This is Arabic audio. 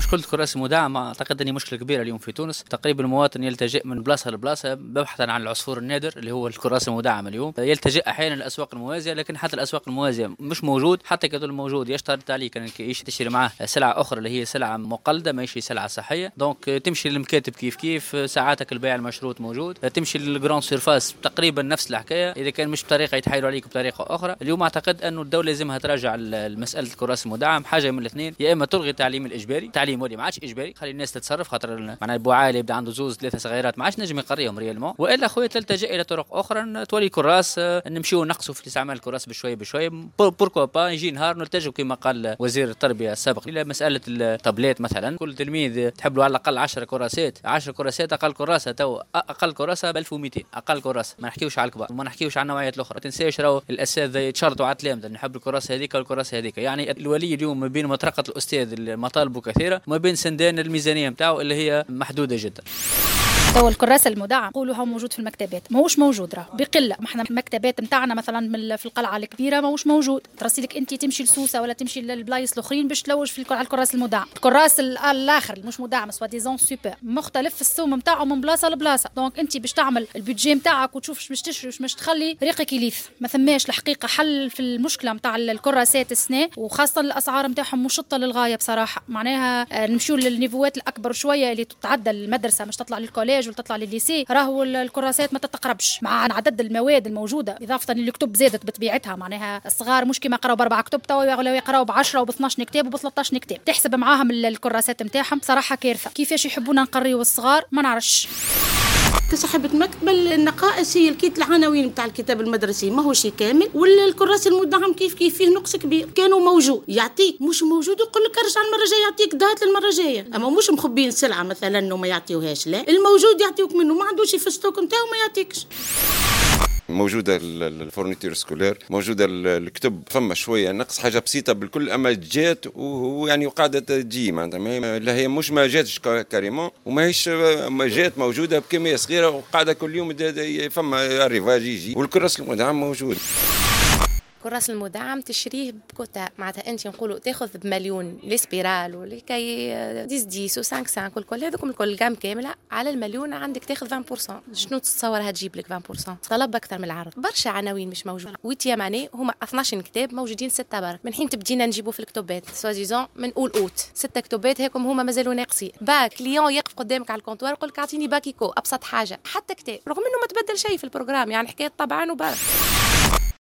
مشكلة الكراسي المدعمة أعتقد أنها مشكلة كبيرة اليوم في تونس. تقريبا المواطن يلتجئ من بلاصة لبلاصة بحثا عن العصفور النادر اللي هو الكراسي المدعمة. اليوم يلتجئ أحيانا للأسواق الموازية، لكن حتى الأسواق الموازية مش موجود. حتى كدول موجود يشترط عليك أنك تشتري معاه سلعة أخرى اللي هي سلعة مقلدة ماشي سلعة صحية. دونك تمشي للمكاتب كيف ساعاتك البيع المشروط موجود، تمشي للجران سيرفاس تقريبا نفس الحكاية. إذا كان مش بطريقة يتحايلوا عليك بطريقة أخرى. اليوم أعتقد أنه الدولة لازمها تراجع مسألة الكراسي المدعم. حاجة من الاثنين، يا إما تلغي التعليم الإجباري، تعليم ولي ما عادش إجباري، خلي الناس تتصرف. خاطر معناها أبو عالي يبدا عنده زوز ثلاثة صغيرات ما عادش نجم يقريهم ريالمون. وإلا خويا تلتجئ إلى طرق أخرى تولي كراس، نمشيو نقصوا في استعمال الكراس بشوي بشوي. بوركوا با يجي نهار نلتجئ كما قال وزير التربية السابق إلى مسألة التابليت مثلا. كل تلميذ تحب له على الأقل 10 كراسات. 10 كراسات أقل كراسة تو أقل كراسة ب 1200 أقل كراسة. ما نحكيوش على الكبار وما نحكيوش على النوعيات الأخرى. ما تنساش راهو الأساتذة يتشرطوا على التلامذة نحب الكراسة هذيك والكراسة هذيك. يعني الولي اليوم ما بين مطرقة الأستاذ مطالبه كثيرة وما بين سندان الميزانية نتاعو اللي هي محدودة جدا. هو الكراسة المدعم نقولوا هو موجود في المكتبات، ماهوش موجود راه بقلة. ما احنا المكتبات نتاعنا مثلا في القلعة الكبيرة ماهوش موجود. ترسلك انت تمشي لسوسة ولا تمشي للبلايص الاخرين باش تلوج على الكراس المدعم. الكراس الاخر اللي مش مدعم سوا ديزون سوبر مختلف في السوم نتاعو من بلاصة لبلاصة. دونك انت باش تعمل البيدجي نتاعك وتشوف باش تشري باش تخلي ريقك يليف. ما ثماش الحقيقة حل في المشكلة نتاع الكراسات السنة، وخاصة الاسعار نتاعهم مشطة للغاية بصراحة. معناها نمشيو للنيفوات الاكبر شوية اللي تتعدى المدرسة مش تطلع للكوليج ولا تطلع للليسي. راهو الكراسات ما تتقربش مع عدد المواد الموجوده، اضافه للكتب زادت بطبيعتها. معناها الصغار مش كما يقراوا ب4 كتب توا ولا يقراوا ب10 وب12 كتاب وب13 كتاب. تحسب معاهم الكراسات نتاعهم صراحه كارثه. كيفاش يحبونا نقريوا الصغار ما نعرفش. كصاحبة مكتب النقائص هي الكيت العناوين نتاع الكتاب المدرسي ما هو شيء كامل، والكراسي المدعم كيف فيه نقص كبير. كانوا موجود يعطيك، مش موجود يقول لك ارجع المره الجايه يعطيك دات المره الجايه. اما مش مخبين سلعه مثلا انه ما يعطيوهاش، لا الموجود يعطيوك منه، ما عندوش في الستوك نتاعو ما يعطيكش. موجودة الفورنيتير سكولير، موجودة الكتب، فما شوية نقص حاجة بسيطة بالكل، أما جات ويعني وقاعدة تجي معناتها لا هي مش ما جاتش كاريمون وما هيش ما جات موجودة بكمية صغيرة وقاعدة كل يوم فما الريفاج يجي. والكراس المدعم موجود. كراس المدعم تشريه بكوتا معناتها انت نقولوا تاخذ بمليون لسبيرال ولكي 10 و5 كل هذوكم الكل جام كامله على المليون عندك تاخذ 20%. شنو تتصور هتجيب لك 20%؟ طلب اكثر من العرض. برشا عناوين مش موجوده. ويتيا معناه هما 12 كتاب موجودين 6 برك. من حين تبدينا نجيبوا في الكتبات سوا ديزون منقول اوت 6 كتبات هيكم هما مازالوا ناقصين. باك كليون يقف قدامك على الكونتوار يقول لك اعطيني باكيكو ابسط حاجه حتى كتاب رغم انه ما تبدل شيء في البروجرام. يعني حكايه طبعا وبرك.